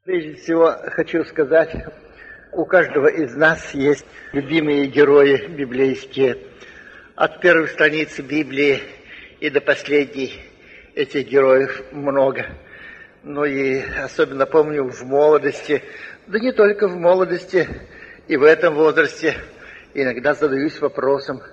Прежде всего хочу сказать, у каждого из нас есть любимые герои библейские. От первой страницы Библии и до последней этих героев много. Но и особенно помню в молодости, да не только в молодости, и в этом возрасте иногда задаюсь вопросом,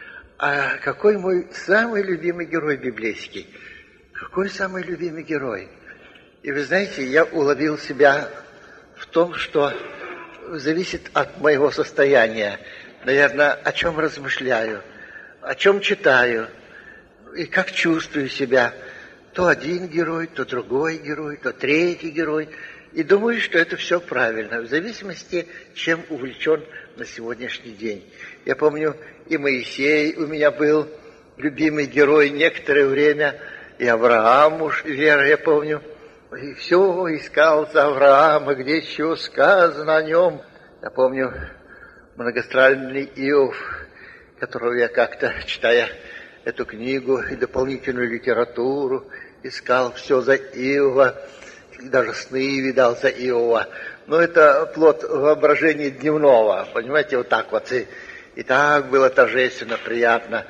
а какой мой самый любимый герой библейский? Какой самый любимый герой? И вы знаете, я уловил себя в том, что зависит от моего состояния. Наверное, о чем размышляю, о чем читаю и как чувствую себя. То один герой, то другой герой, то третий герой. И думаю, что это все правильно, в зависимости, чем увлечен на сегодняшний день. Я помню, и Моисей у меня был любимый герой некоторое время, и Авраам уж, Вера, я помню. И все искал за Авраама, где еще сказано о нем. Я помню многострадальный Иов, которого я как-то, читая эту книгу и дополнительную литературу, искал все за Иова, даже сны видал за Иова. Но это плод воображения дневного, понимаете, вот так вот. И так было торжественно, приятно.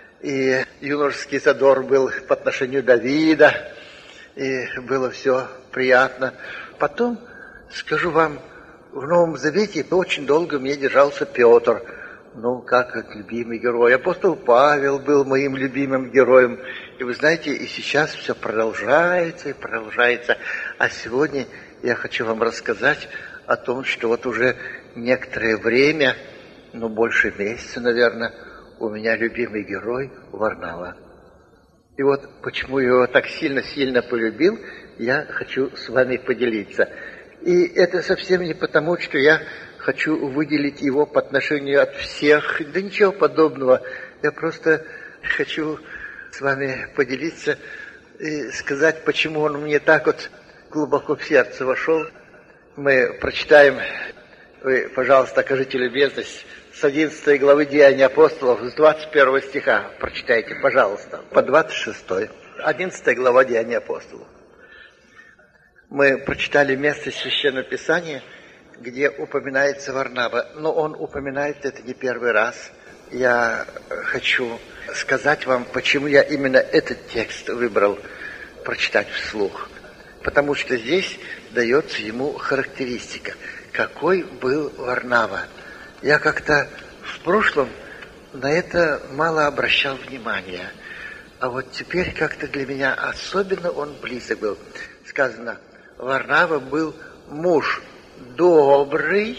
И юношеский задор был по отношению Давида, и было все приятно. Потом, скажу вам, в Новом Завете очень долго мне держался Петр. Ну, как любимый герой. Апостол Павел был моим любимым героем. И вы знаете, и сейчас все продолжается и продолжается. А сегодня я хочу вам рассказать о том, что вот уже некоторое время, ну, больше месяца, наверное, у меня любимый герой Варнава. И вот почему я его так сильно-сильно полюбил, я хочу с вами поделиться. И это совсем не потому, что я хочу выделить его по отношению от всех, да ничего подобного. Я просто хочу с вами поделиться и сказать, почему он мне так вот глубоко в сердце вошел. Мы прочитаем, вы, пожалуйста, окажите любезность, с 11 главы Деяний апостолов, с 21 стиха прочитайте, пожалуйста, по 26. 11 глава Деяний апостолов. Мы прочитали место Священного Писания, где упоминается Варнава, но он упоминает это не первый раз. Я хочу сказать вам, почему я именно этот текст выбрал прочитать вслух. Потому что здесь дается ему характеристика, какой был Варнава. Я как-то в прошлом на это мало обращал внимания, а вот теперь как-то для меня особенно он близок был. Сказано, Варнава был муж добрый,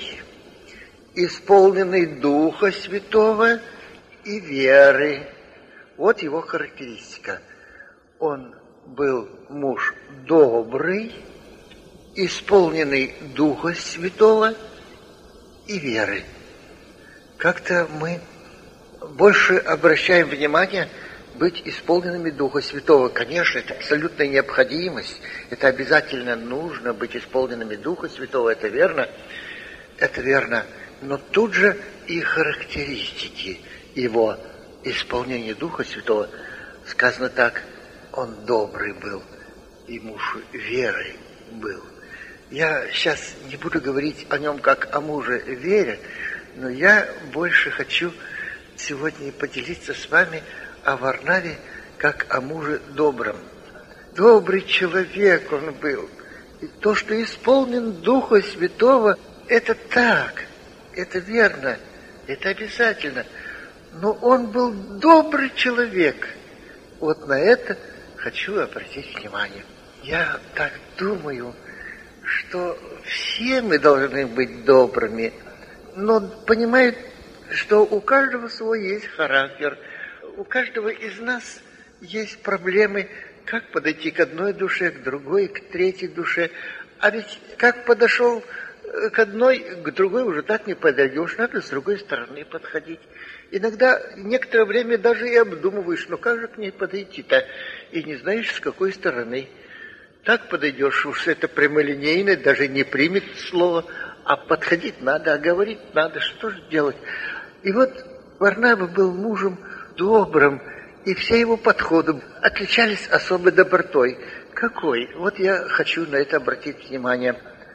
исполненный Духа Святого и веры. Вот его характеристика. Он был муж добрый, исполненный Духа Святого и веры. Как-то мы больше обращаем внимание быть исполненными Духа Святого. Конечно, это абсолютная необходимость. Это обязательно нужно быть исполненными Духа Святого. Это верно. Это верно. Но тут же и характеристики его исполнения Духа Святого. Сказано так, он добрый был и муж веры был. Я сейчас не буду говорить о нем как о муже вере, но я больше хочу сегодня поделиться с вами о Варнаве как о муже добром. Добрый человек он был. И то, что исполнен Духа Святого, это так, это верно, это обязательно. Но он был добрый человек. Вот на это хочу обратить внимание. Я так думаю, что все мы должны быть добрыми, но понимают, что у каждого свой есть характер, у каждого из нас есть проблемы, как подойти к одной душе, к другой, к третьей душе. А ведь как подошел к одной, к другой уже так не подойдешь, надо с другой стороны подходить. Иногда некоторое время даже и обдумываешь, ну как же к ней подойти-то, и не знаешь, с какой стороны. Так подойдешь, уж это прямолинейно, даже не примет слово, а подходить надо, а говорить надо, что же делать. И вот Варнава был мужем добрым, и все его подходы отличались особой добротой. Какой? Вот я хочу на это обратить внимание.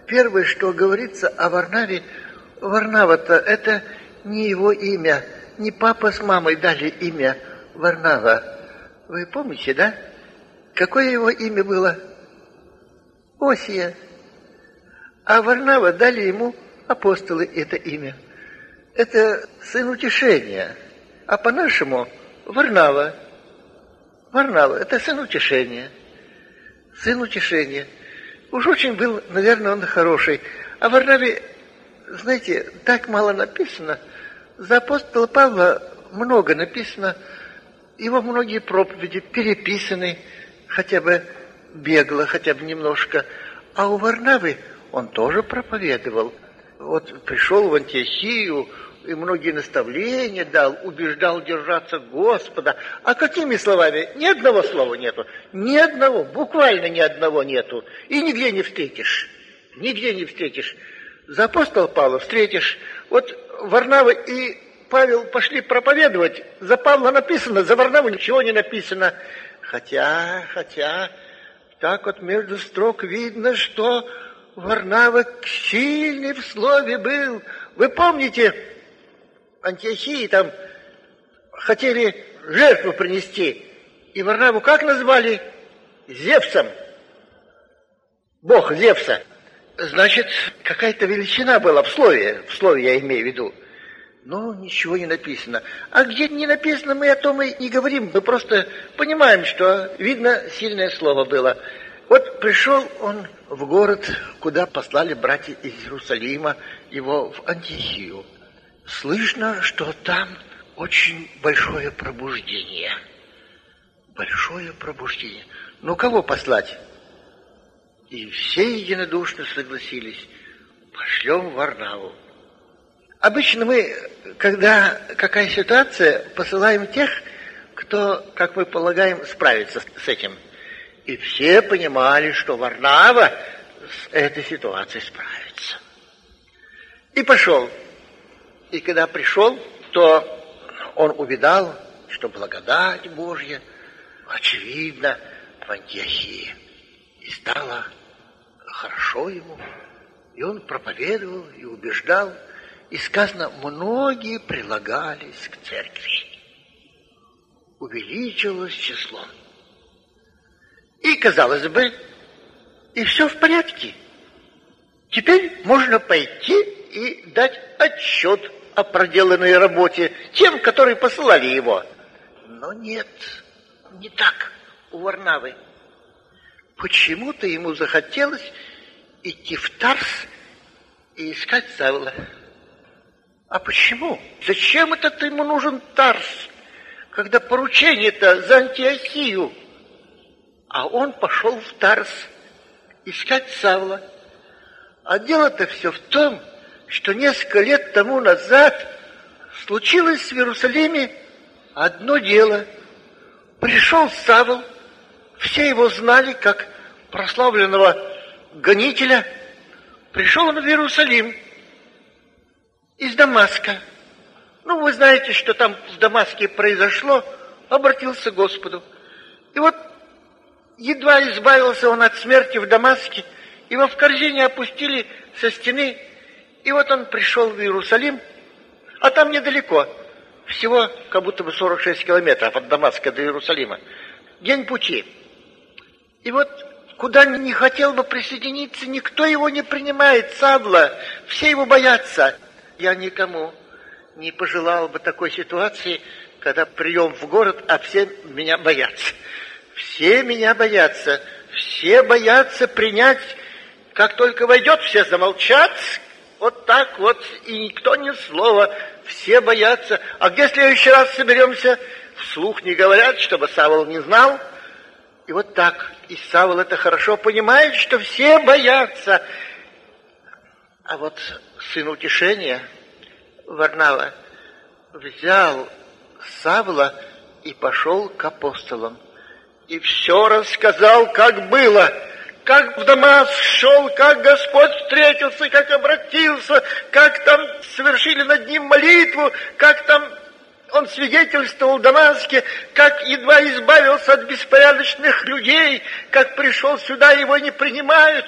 первое, что говорится о Варнаве, Варнава-то это не его имя, не папа с мамой дали имя Варнава. Вы помните, да? Какое его имя было? Осия. А Варнава дали ему апостолы это имя. Это сын утешения. А по-нашему Варнава. Варнава – это сын утешения. Сын утешения. Уж очень был, наверное, он хороший. О Варнаве, знаете, так мало написано. За апостола Павла много написано. Его многие проповеди переписаны, хотя бы бегло, хотя бы немножко. А у Варнавы он тоже проповедовал. Вот пришел в Антиохию и многие наставления дал, убеждал держаться Господа. А какими словами? Ни одного слова нету. Ни одного, буквально ни одного нету. И нигде не встретишь. Нигде не встретишь. За апостола Павла встретишь. Вот Варнава и Павел пошли проповедовать. За Павла написано, за Варнаву ничего не написано. Хотя, так вот между строк видно, что Варнава сильный в слове был. Вы помните, в Антиохии там хотели жертву принести. И Варнаву как назвали? Зевсом. Бог Зевса. Значит, какая-то величина была в слове я имею в виду. Но ничего не написано. А где не написано, мы о том и не говорим. Мы просто понимаем, что, видно, сильное слово было. Вот пришел он в город, куда послали братья из Иерусалима его в Антиохию. Слышно, что там очень большое пробуждение. Большое пробуждение. Ну, кого послать? И все единодушно согласились. Пошлем Варнаву. Обычно мы, когда какая ситуация, посылаем тех, кто, как мы полагаем, справится с этим. И все понимали, что Варнава с этой ситуацией справится. И пошел. И когда пришел, то он увидал, что благодать Божья очевидна в Антиохии. И стало хорошо ему. И он проповедовал и убеждал. И сказано, многие прилагались к церкви. Увеличилось число. И, казалось бы, и все в порядке. Теперь можно пойти и дать отчет о проделанной работе тем, которые посылали его. Но нет, не так у Варнавы. Почему-то ему захотелось идти в Тарс и искать Савла. А почему? Зачем это ему нужен Тарс, когда поручение-то за Антиохию? А он пошел в Тарс искать Савла. А дело-то все в том, что несколько лет тому назад случилось в Иерусалиме одно дело. Пришел Савл, все его знали как прославленного гонителя. Пришел он в Иерусалим из Дамаска. Ну, вы знаете, что там в Дамаске произошло, обратился к Господу. И вот едва избавился он от смерти в Дамаске, его в корзине опустили со стены, и вот он пришел в Иерусалим, а там недалеко, всего как будто бы 46 километров от Дамаска до Иерусалима, день пути. И вот куда не хотел бы присоединиться, никто его не принимает, Савла, все его боятся. Я никому не пожелал бы такой ситуации, когда прием в город, а все меня боятся. Все меня боятся. Все боятся принять. Как только войдет, все замолчат. Вот так вот. И никто ни слова. Все боятся. А где в следующий раз соберемся? Вслух не говорят, чтобы Савл не знал. И вот так. И Савл это хорошо понимает, что все боятся. А вот сын утешения, Варнава, взял Савла и пошел к апостолам. И все рассказал, как было. Как в Дамаск шел, как Господь встретился, как обратился, как там совершили над ним молитву, как там он свидетельствовал в Дамаске, как едва избавился от беспорядочных людей, как пришел сюда, его не принимают.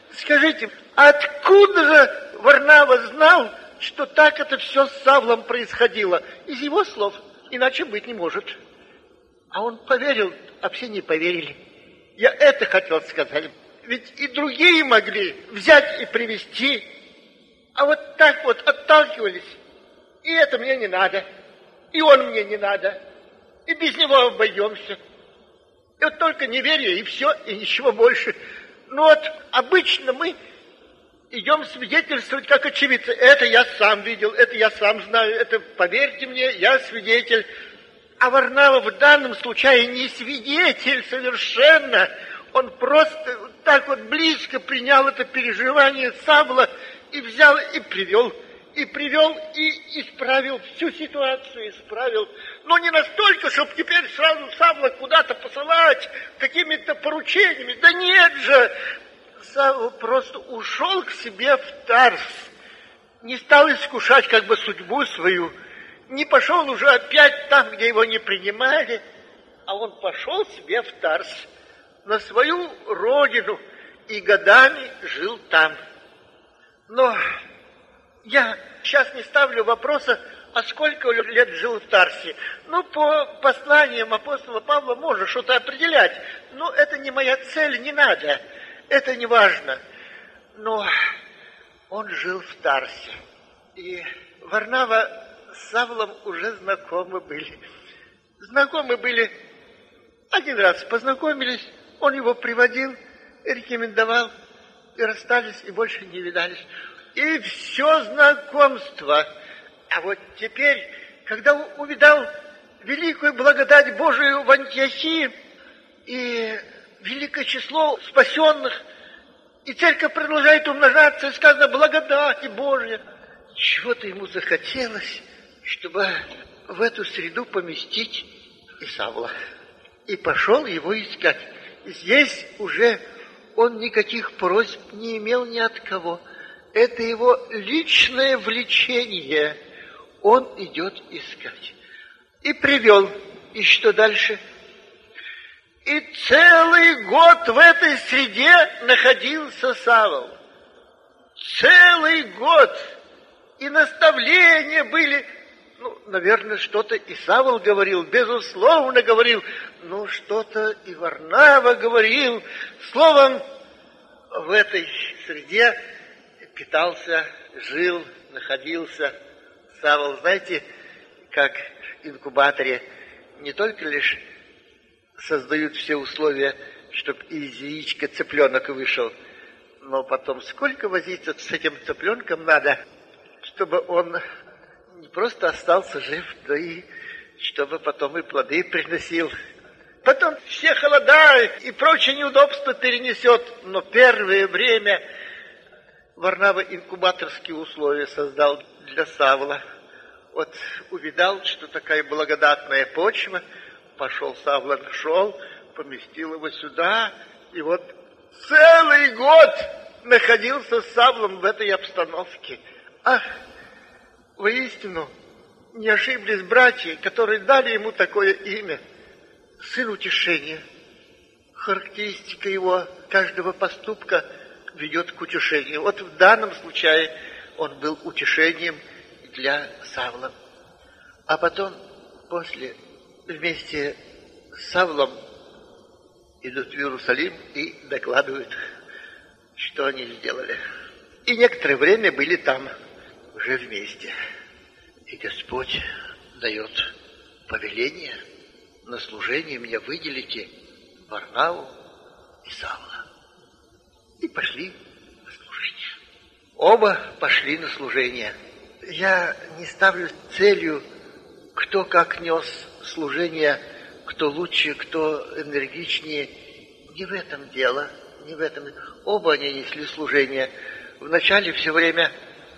Скажите, откуда же Варнава знал, что так это все с Савлом происходило? Из его слов, иначе быть не может. А он поверил, а все не поверили. Я это хотел сказать. Ведь и другие могли взять и привести, а вот так вот отталкивались. И это мне не надо, и он мне не надо, и без него обойдемся. И вот только неверие, и все, и ничего больше. Но вот обычно мы идем свидетельствовать как очевидцы. Это я сам видел, это я сам знаю, это, поверьте мне, я свидетель. А Варнава в данном случае не свидетель совершенно. Он просто так вот близко принял это переживание Савла и взял и привел, и исправил всю ситуацию, исправил. Но не настолько, чтобы теперь сразу Савла куда-то посылать какими-то поручениями. Да нет же! Савва просто ушел к себе в Тарс, не стал искушать как бы судьбу свою, не пошел уже опять там, где его не принимали, а он пошел себе в Тарс, на свою родину, и годами жил там. Но я сейчас не ставлю вопроса, а сколько лет жил в Тарсе. Ну, по посланиям апостола Павла можно что-то определять, но это не моя цель, не надо, это не важно. Но он жил в Тарсе, и Варнава с Савлом уже знакомы были. Один раз познакомились, он его приводил, рекомендовал, и расстались, и больше не видались. И все знакомство. А вот теперь, когда увидал великую благодать Божию в Антиохии и великое число спасенных, и церковь продолжает умножаться, и сказано благодать Божья, чего-то ему захотелось, чтобы в эту среду поместить и Савла. И пошел его искать. Здесь уже он никаких просьб не имел ни от кого. Это его личное влечение. Он идет искать. И привел. И что дальше? И целый год в этой среде находился Савл. Целый год. И наставления были. Ну, наверное, что-то и Савл говорил, безусловно говорил, но что-то и Варнава говорил. Словом, в этой среде питался, жил, находился Савл. Знаете, как в инкубаторе не только лишь создают все условия, чтобы из яичка цыпленок вышел, но потом сколько возиться с этим цыпленком надо, чтобы он не просто остался жив, но и чтобы потом и плоды приносил. Потом все холода и прочие неудобства перенесет, но первое время Варнава инкубаторские условия создал для Савла. Вот увидал, что такая благодатная почва, пошел Савла, нашел, поместил его сюда, и вот целый год находился с Савлом в этой обстановке. Ах, воистину, не ошиблись братья, которые дали ему такое имя. Сын утешения. Характеристика его каждого поступка ведет к утешению. Вот в данном случае он был утешением для Савла. А потом, после, вместе с Савлом идут в Иерусалим и докладывают, что они сделали. И некоторое время были там уже вместе. И Господь дает повеление: на служение меня выделите Варнаву и Савла. И пошли на служение. Оба пошли на служение. Я не ставлю целью, кто как нес служение, кто лучше, кто энергичнее. Не в этом дело, не в этом. Оба они несли служение. Вначале все время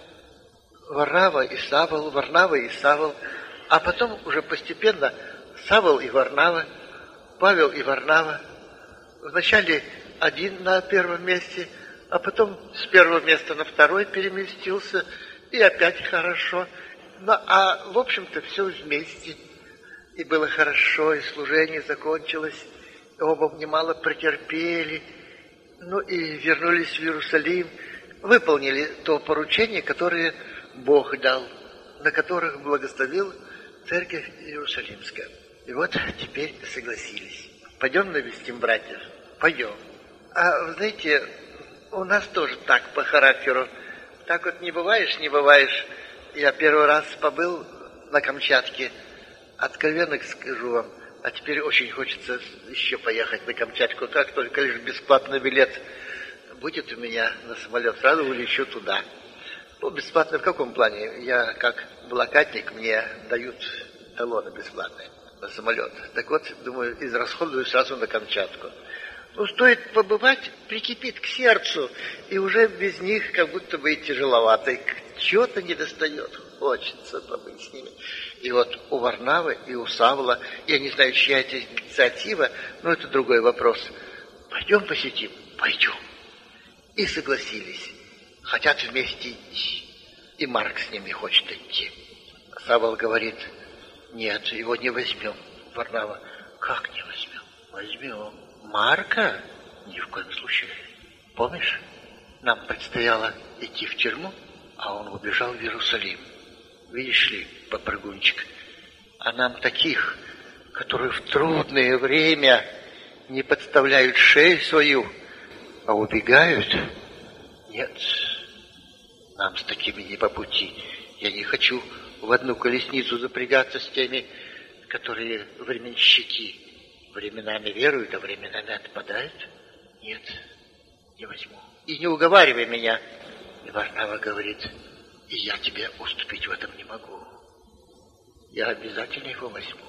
Варнава и Савл, а потом уже постепенно Савл и Варнава, Павел и Варнава. Вначале один на первом месте, а потом с первого места на второй переместился, и опять хорошо. Ну, а в общем-то все вместе. И было хорошо, и служение закончилось, и оба немало претерпели, Ну и вернулись в Иерусалим, выполнили то поручение, которое Бог дал, на которых благословил Церковь Иерусалимская. И вот теперь согласились. Пойдем навестим братьев? Пойдем. А вы знаете, у нас тоже так по характеру. Так вот не бываешь. Я первый раз побыл на Камчатке. Откровенно скажу вам, а теперь очень хочется еще поехать на Камчатку. Как только лишь бесплатный билет будет у меня на самолет, сразу улечу туда. Ну, бесплатно в каком плане? Я как блокадник, мне дают талоны бесплатные на самолет. Так вот, думаю, израсходую сразу на Камчатку. Ну, стоит побывать, прикипит к сердцу, и уже без них как будто бы и тяжеловато. Чего-то не достает, хочется побыть с ними. И вот у Варнавы и у Савла, я не знаю, чья это инициатива, но это другой вопрос. Пойдем посетим? Пойдем. И согласились. Хотят вместе идти. И Марк с ними хочет идти. Савл говорит, нет, его не возьмем. Варнава, как не возьмем? Возьмем. Марка? Ни в коем случае. Помнишь, нам предстояло идти в тюрьму, а он убежал в Иерусалим. Видишь ли, попрыгунчик, а нам таких, которые в трудное время не подставляют шею свою, а убегают? Нет, нам с такими не по пути. Я не хочу в одну колесницу запрягаться с теми, которые временщики. Временами веруют, а временами отпадают. Нет, не возьму. И не уговаривай меня. И Варнава говорит, и я тебе уступить в этом не могу. Я обязательно его возьму.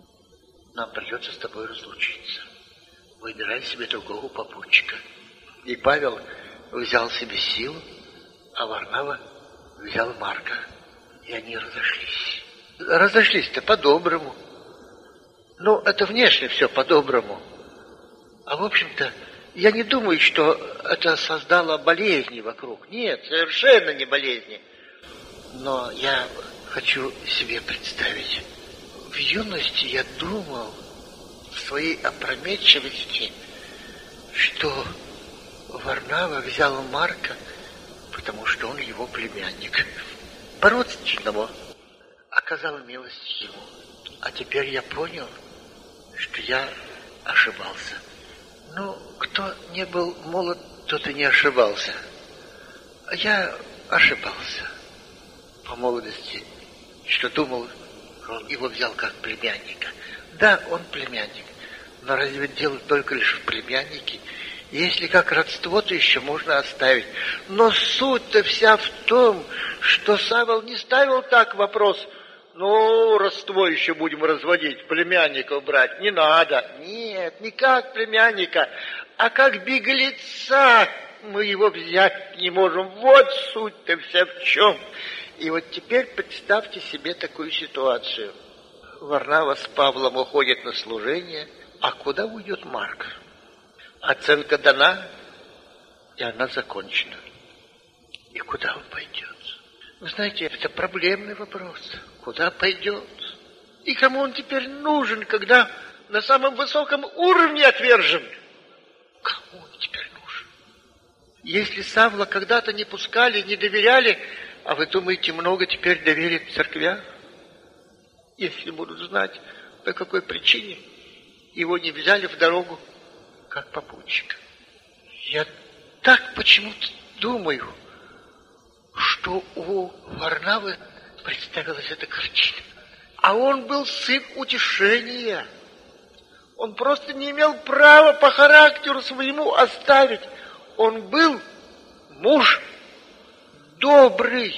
Нам придется с тобой разлучиться. Выбирай себе другого попутчика. И Павел взял себе силу, а Варнава взял Марка. И они разошлись. Разошлись-то по-доброму. Ну, это внешне все по-доброму. А в общем-то, я не думаю, что это создало болезни вокруг. Нет, совершенно не болезни. Но я хочу себе представить. В юности я думал в своей опрометчивости, что Варнава взял Марка, потому что он его племянник. По-родственному оказал милость ему. А теперь я понял, что я ошибался. Ну, кто не был молод, тот и не ошибался. А я ошибался по молодости, что думал, он его взял как племянника. Да, он племянник, но разве дело только лишь в племяннике? Если как родство, то еще можно оставить. Но суть-то вся в том, что Савл не ставил так вопрос, ну, родство еще будем разводить, племянников брать, не надо. Нет, не как племянника, а как беглеца мы его взять не можем. Вот суть-то вся в чем. И вот теперь представьте себе такую ситуацию. Варнава с Павлом уходит на служение, а куда уйдет Марк? Оценка дана, и она закончена. И куда он пойдет? Вы знаете, это проблемный вопрос. Куда пойдет? И кому он теперь нужен, когда на самом высоком уровне отвержен? Кому он теперь нужен? Если Савла когда-то не пускали, не доверяли, а вы думаете, много теперь доверят церквям? Если будут знать, по какой причине его не взяли в дорогу как попутчика. Я так почему-то думаю, что у Варнавы представилась эта картина. А он был сын утешения. Он просто не имел права по характеру своему оставить. Он был муж добрый.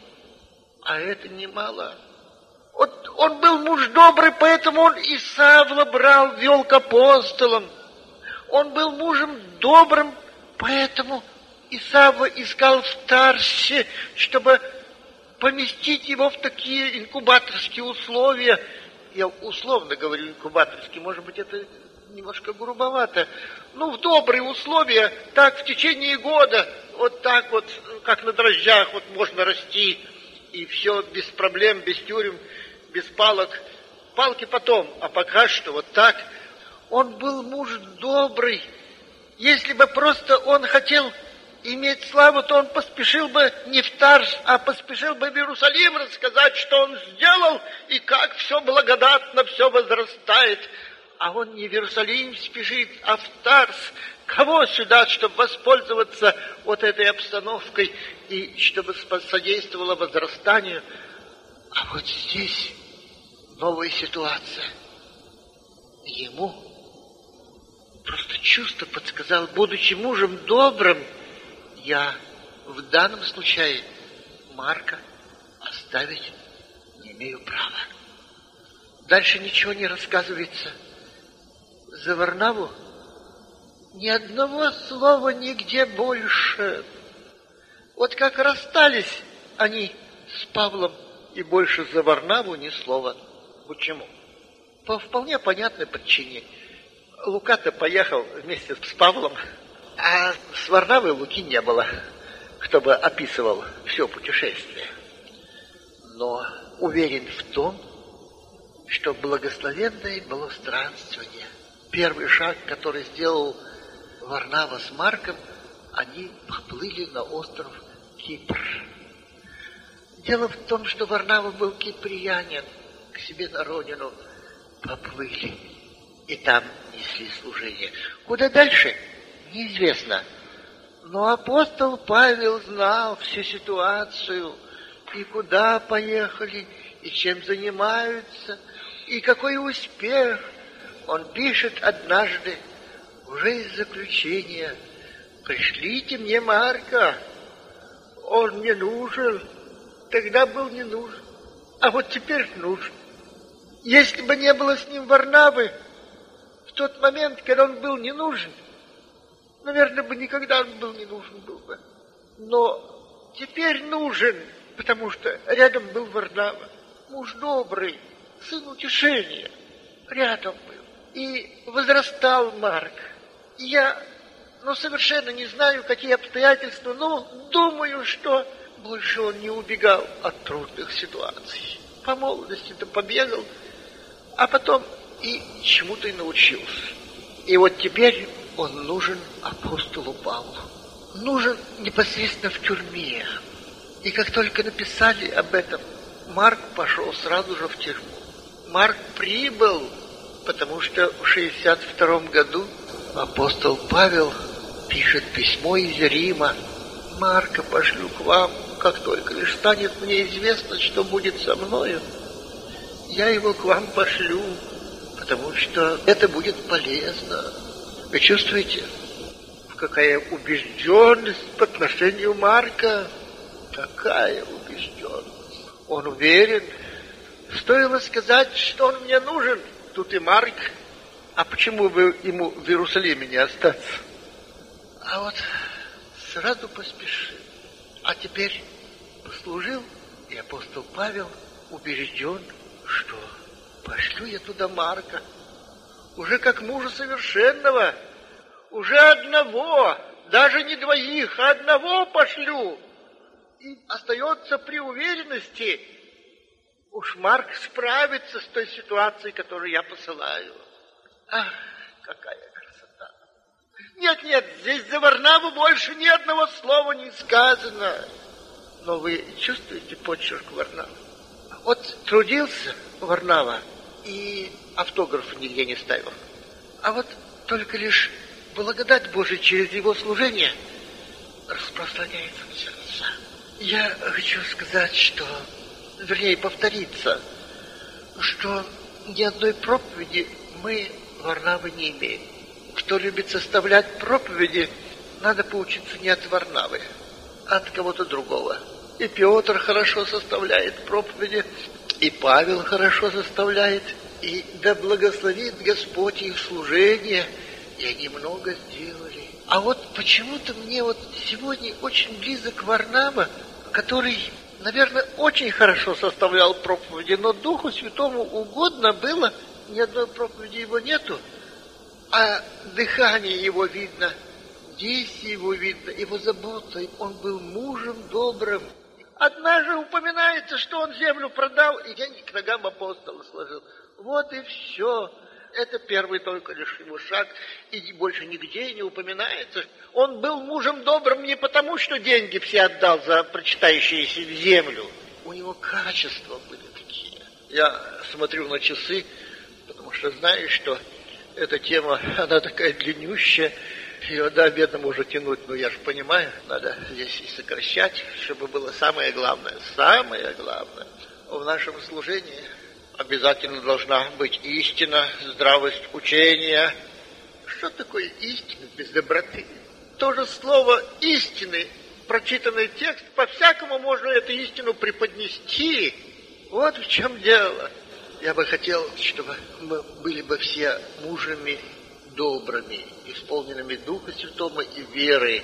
А это немало. Вот он был муж добрый, поэтому он и Савла брал, вел к апостолам. Он был мужем добрым, поэтому и Савва искал в Тарсе, чтобы поместить его в такие инкубаторские условия. Я условно говорю инкубаторские, может быть, это немножко грубовато. Ну, в добрые условия, так в течение года, вот так вот, как на дрожжах, вот можно расти. И все без проблем, без тюрем, без палок. Палки потом, а пока что вот так. Он был муж добрый, Если бы просто он хотел иметь славу, то он поспешил бы не в Тарс, а поспешил бы в Иерусалим рассказать, что он сделал, и как все благодатно, все возрастает. А он не в Иерусалим спешит, а в Тарс. Кого сюда, чтобы воспользоваться вот этой обстановкой и чтобы содействовало возрастанию? А вот здесь новая ситуация. Ему просто чувство подсказало, будучи мужем добрым, я в данном случае Марка оставить не имею права. Дальше ничего не рассказывается. За Варнаву ни одного слова нигде больше. Вот как расстались они с Павлом, и больше за Варнаву ни слова. Почему? По вполне понятной причине. Лука-то поехал вместе с Павлом, а с Варнавой Луки не было, кто бы описывал все путешествие. Но уверен в том, что благословенное было странствование. Первый шаг, который сделал Варнава с Марком, они поплыли на остров Кипр. Дело в том, что Варнава был киприянин, к себе на родину поплыли. И там несли служение. Куда дальше? Неизвестно. Но апостол Павел знал всю ситуацию, и куда поехали, и чем занимаются, и какой успех. Он пишет однажды, уже из заключения: «Пришлите мне Марка, он мне нужен». Тогда был не нужен, а вот теперь нужен. Если бы не было с ним Варнавы, в тот момент, когда он был не нужен, наверное, бы никогда он был не нужен был бы. Но теперь нужен, потому что рядом был Варнава, муж добрый, сын утешения, рядом был. И возрастал Марк. И я, совершенно не знаю, какие обстоятельства, но думаю, что больше он не убегал от трудных ситуаций. По молодости-то побегал, а потом и чему-то и научился. И вот теперь он нужен апостолу Павлу. Нужен непосредственно в тюрьме. И как только написали об этом, Марк пошел сразу же в тюрьму. Марк прибыл, потому что в 62 году апостол Павел пишет письмо из Рима: «Марка пошлю к вам, как только лишь станет мне известно, что будет со мною, я его к вам пошлю, потому что это будет полезно». Вы чувствуете, какая убежденность по отношению Марка? Какая убежденность? Он уверен. Стоило сказать, что он мне нужен, тут и Марк. А почему бы ему в Иерусалиме не остаться? А вот сразу поспешил. А теперь послужил, и апостол Павел убежден, что пошлю я туда Марка, уже как мужа совершенного, уже одного, даже не двоих, а одного пошлю. И остается при уверенности, уж Марк справится с той ситуацией, которую я посылаю. Ах, какая красота! Нет, здесь за Варнаву больше ни одного слова не сказано. Но вы чувствуете почерк Варнавы? Вот трудился Варнава и автограф нигде не ставил. А вот только лишь благодать Божия через его служение распространяется на сердца. Я хочу сказать, что, вернее, повториться, что ни одной проповеди мы Варнавы не имеем. Кто любит составлять проповеди, надо поучиться не от Варнавы, а от кого-то другого. И Петр хорошо составляет проповеди, и Павел хорошо составляет, и да благословит Господь их служение, и они много сделали. А вот почему-то мне вот сегодня очень близок Варнава, который, наверное, очень хорошо составлял проповеди, но Духу Святому угодно было, ни одной проповеди его нету, а дыхание его видно, действие его видно, его забота, он был мужем добрым. Однажды упоминается, что он землю продал и деньги к ногам апостола сложил. Вот и все. Это первый только лишь его шаг, и больше нигде не упоминается. Он был мужем добрым не потому, что деньги все отдал за прочитающиеся в землю. У него качества были такие. Я смотрю на часы, потому что знаю, что эта тема, она такая длиннющая, ее до обеда можно тянуть, но я же понимаю, надо здесь и сокращать, чтобы было самое главное. Самое главное в нашем служении обязательно должна быть истина, здравость учения. Что такое истина без доброты? То же слово истины, прочитанный текст, по-всякому можно эту истину преподнести. Вот в чем дело. Я бы хотел, чтобы мы были бы все мужами добрыми, исполненными Духа Святого и веры.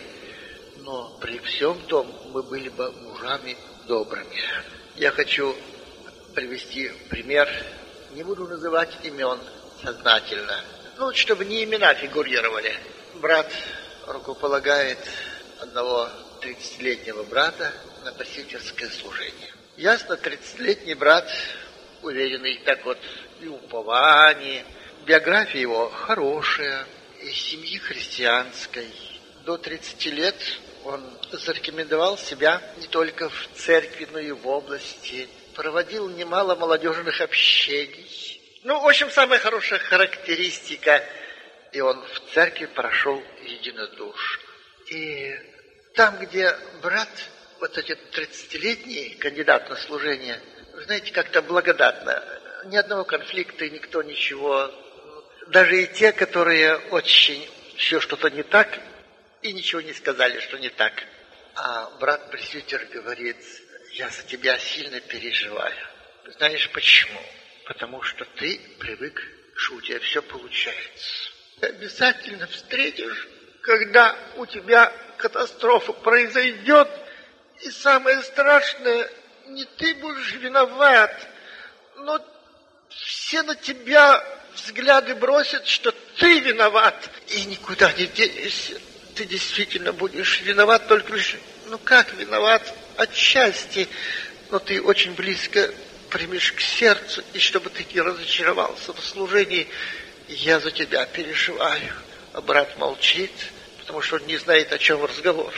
Но при всем том мы были бы мужами добрыми. Я хочу привести пример. Не буду называть имен сознательно. Чтобы не имена фигурировали. Брат рукополагает одного 30-летнего брата на просветительское служение. Ясно, 30-летний брат, уверенный так вот и в уповании. Биография его хорошая, из семьи христианской. До 30 лет он зарекомендовал себя не только в церкви, но и в области. Проводил немало молодежных общений. В общем, самая хорошая характеристика. И он в церкви прошел единодушно. И там, где брат, вот этот 30-летний кандидат на служение, вы знаете, как-то благодатно. Ни одного конфликта, никто ничего. Даже и те, которые очень все что-то не так, и ничего не сказали, что не так. А брат-пресвитер говорит: я за тебя сильно переживаю. Знаешь почему? Потому что ты привык, что у тебя все получается. Ты обязательно встретишь, когда у тебя катастрофа произойдет, и самое страшное, не ты будешь виноват, но все на тебя взгляды бросят, что ты виноват, и никуда не денешься. Ты действительно будешь виноват, только лишь, как виноват? Отчасти, но ты очень близко примешь к сердцу, и чтобы ты не разочаровался в служении, я за тебя переживаю. А брат молчит, потому что он не знает, о чем разговор.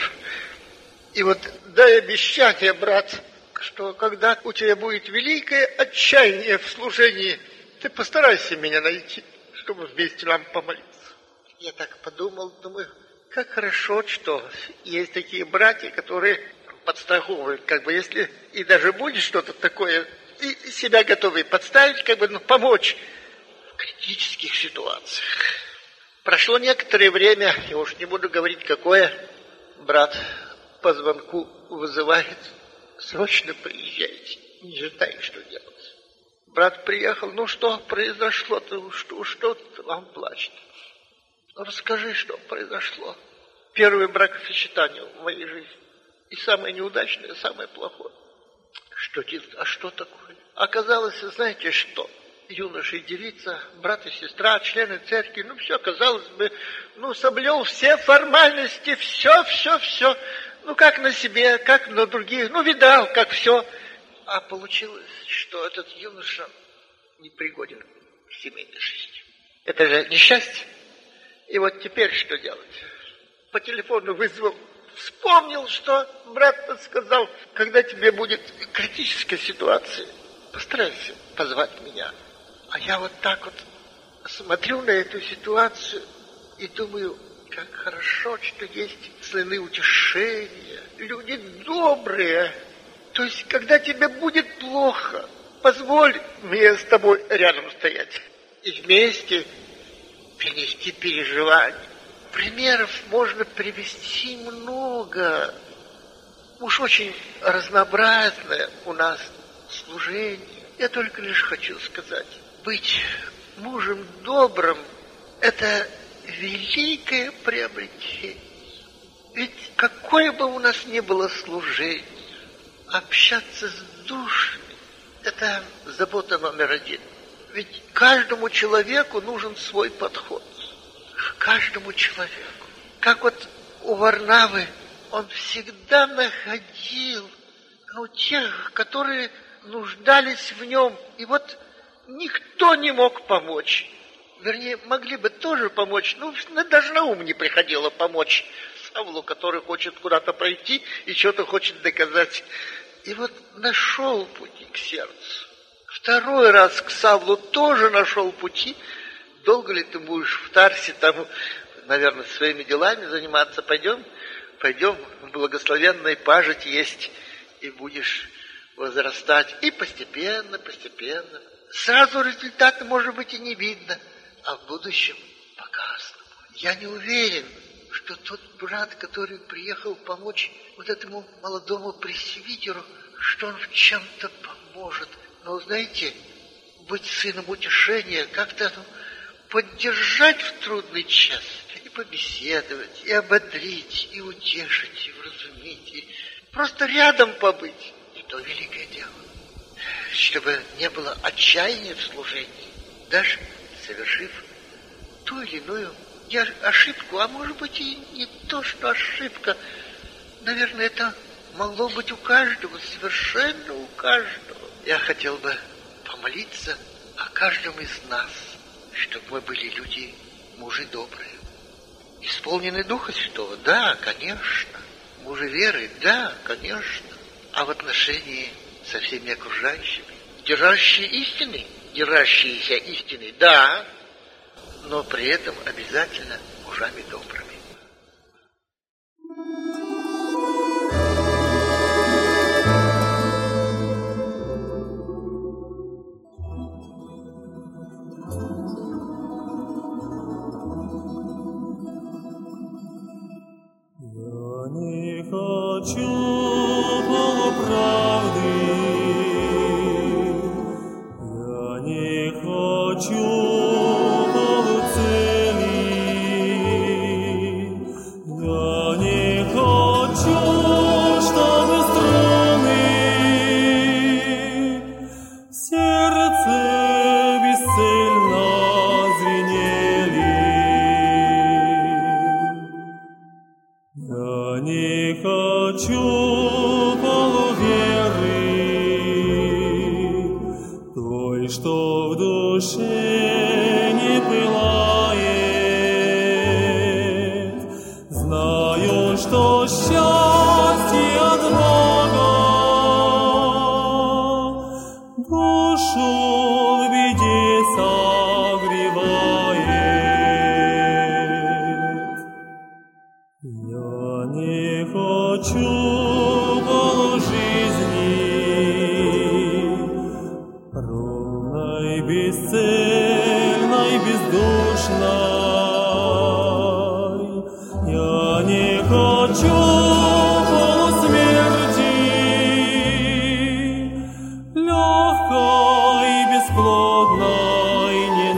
И вот дай обещание, брат, что когда у тебя будет великое отчаяние в служении, ты постарайся меня найти, чтобы вместе нам помолиться. Я так подумал, думаю, как хорошо, что есть такие братья, которые подстраховывают, если и даже будет что-то такое, и себя готовы подставить, помочь в критических ситуациях. Прошло некоторое время, я уж не буду говорить какое, брат по звонку вызывает: срочно приезжайте, не знаю, что делать. Брат приехал: что произошло-то, что вам плачет? Расскажи, что произошло. Первое бракосочетание в моей жизни. И самое неудачное, самое плохое. А что такое? Оказалось, знаете что? Юноша и девица, брат и сестра, члены церкви, все, казалось бы, соблюл все формальности, все. Как на себе, как на других, видал, как все. А получилось, что этот юноша непригоден к семейной жизни. Это же несчастье. И вот теперь что делать? По телефону вызвал, вспомнил, что брат подсказал, когда тебе будет критическая ситуация, постарайся позвать меня. А я вот так вот смотрю на эту ситуацию и думаю, как хорошо, что есть сыны утешения, люди добрые. То есть, когда тебе будет плохо, позволь мне с тобой рядом стоять и вместе перенести переживания. Примеров можно привести много. Уж очень разнообразное у нас служение. Я только лишь хочу сказать, быть мужем добрым – это великое приобретение. Ведь какое бы у нас ни было служение, общаться с душами – это забота номер один. Ведь каждому человеку нужен свой подход. Каждому человеку. Как вот у Варнавы, он всегда находил тех, которые нуждались в нем. И вот никто не мог помочь. вернее, могли бы тоже помочь, но даже на ум не приходило помочь Савлу, который хочет куда-то пройти и что-то хочет доказать. И вот нашел пути к сердцу. Второй раз к Савлу тоже нашел пути. Долго ли ты будешь в Тарсе там, наверное, своими делами заниматься? Пойдем, благословенной пажить есть, и будешь возрастать. И постепенно. Сразу результата, может быть, и не видно, а в будущем показано. Я не уверен, что тот брат, который приехал помочь вот этому молодому пресвитеру, что он в чем-то поможет. Но, знаете, быть сыном утешения, как-то поддержать в трудный час, и побеседовать, и ободрить, и утешить, и вразумить, и просто рядом побыть. И то великое дело. Чтобы не было отчаяния в служении, даже совершив ту или иную ошибку, а может быть и не то, что ошибка. Наверное, это могло быть у каждого, совершенно у каждого. Я хотел бы помолиться о каждом из нас, чтобы мы были люди, мужи добрые, исполнены Духа Святого, да, конечно, мужи веры, да, конечно, а в отношении со всеми окружающими, держащиеся истины, да, но при этом обязательно мужами добрыми. Я не хочу полуправды, я не хочу полуцели, я не хочу, чтобы струны в сердце бесцельно звенели. Я не хочу полуверы, той, что в душе не пылает. Знаю, что счастье от Бога душу в беде согревает. Я не хочу полужизни, ровной, бесцельной, бездушной. Я не хочу полусмерти, легкой, бесплодной,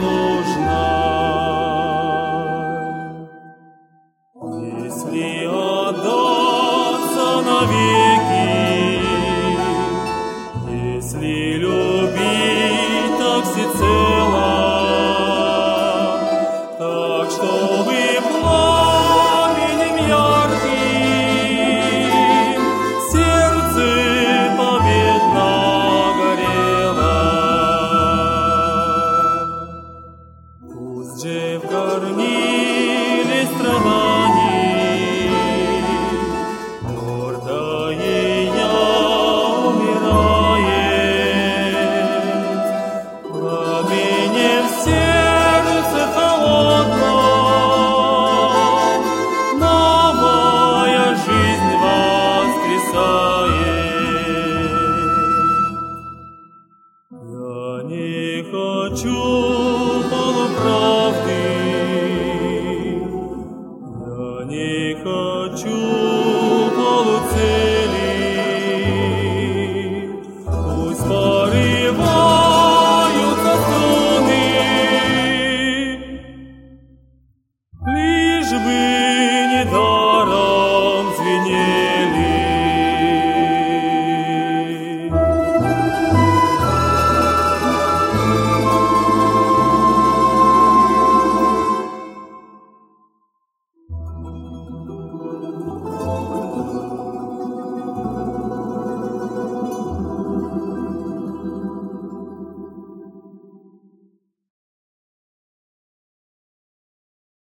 ненужной. Если отдаться навеки, если любить так всецело, так, чтобы пламенем ярким сердце победно горело. Пусть же в горниле страданий гордое я умирает, пламенем в сердце холодном новая жизнь воскресает. Я не хочу полуправды, я не хочу